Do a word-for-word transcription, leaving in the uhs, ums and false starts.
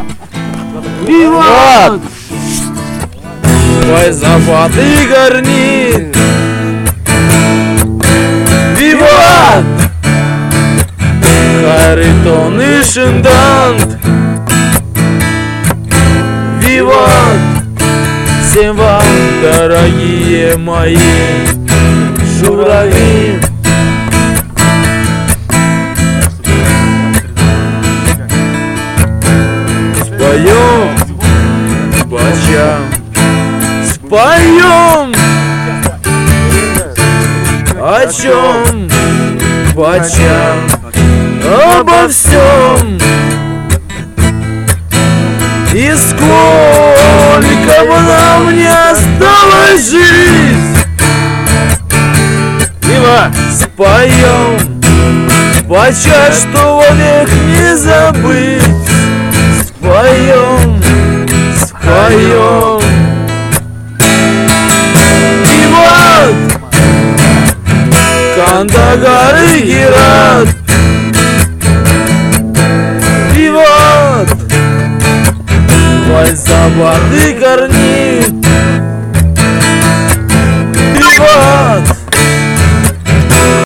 Виват! Твой забытый горнит. Виват! Харитон и Шиндант. Виват! Всем вам, дорогие мои журавли. Споем бачам, споем о чем бачам, обо всем. И сколько бы нам не осталось жить, Ива, споем бача, что вовек не забыть. Споем, споем. И вот Кандагар и Герат. И вот твой забытый горнит. И вот